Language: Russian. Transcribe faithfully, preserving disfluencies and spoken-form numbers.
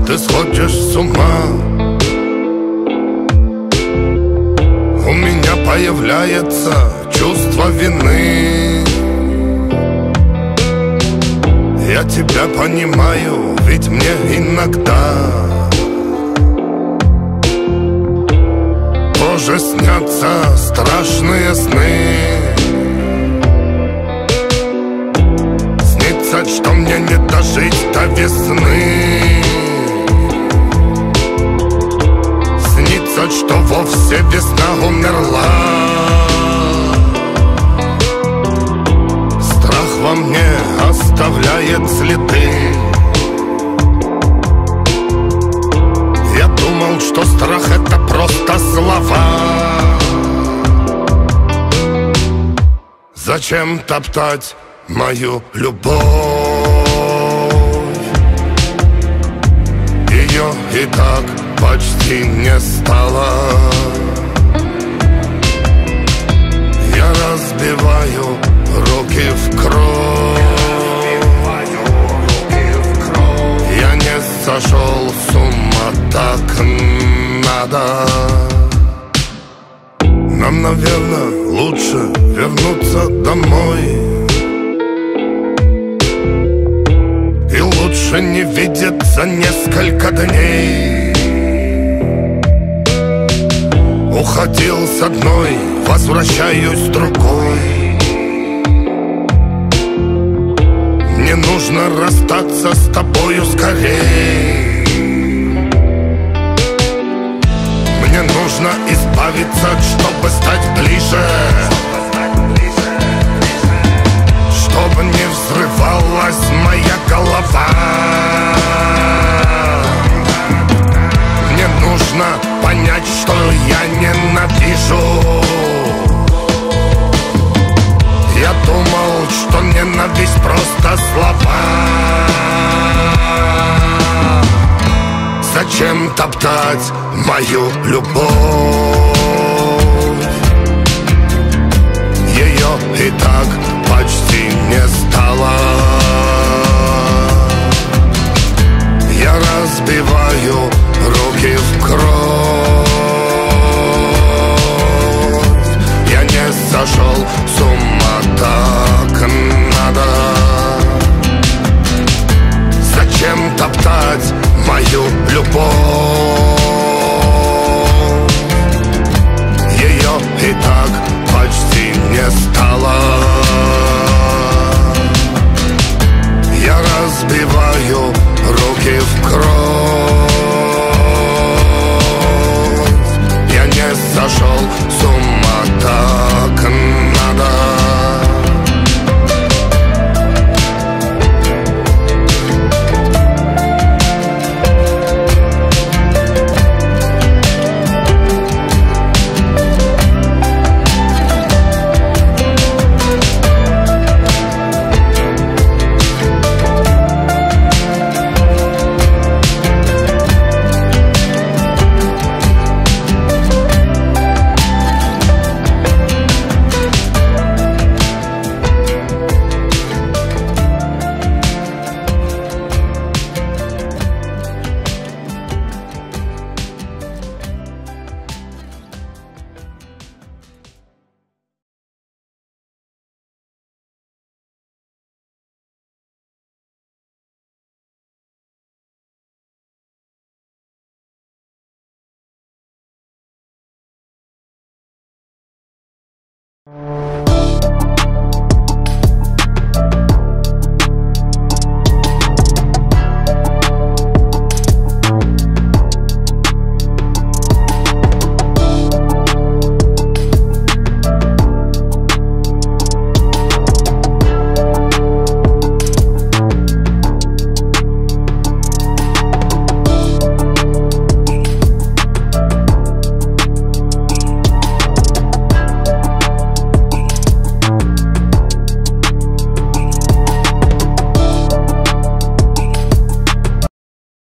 ты сходишь с ума. У меня появляется чувство вины. Я тебя понимаю, ведь мне иногда тоже снятся страшные сны. Снится, что мне не дожить до весны. Снится, что вовсе весна умерла. Страх во мне оставляет следы. Я думал, что страх — это просто слова. Зачем топтать мою любовь? Ее и так почти не стало. Я разбиваю руки в кровь. Я не сошел с ума, так надо. Нам, наверное, лучше вернуться домой. И лучше не видеться несколько дней. Уходил с одной, возвращаюсь с другой. Мне нужно расстаться с тобою скорей. Мне нужно избавиться, чтобы стать ближе. Чтобы не взрывалась моя голова. Мне нужно понять, что я ненавижу. Я думал, что ненависть просто слова. Зачем топтать мою любовь? Ее и так почти не стало. Я разбиваю руки в кровь. Я не сошел с ума, так надо. Зачем топтать мою любовь?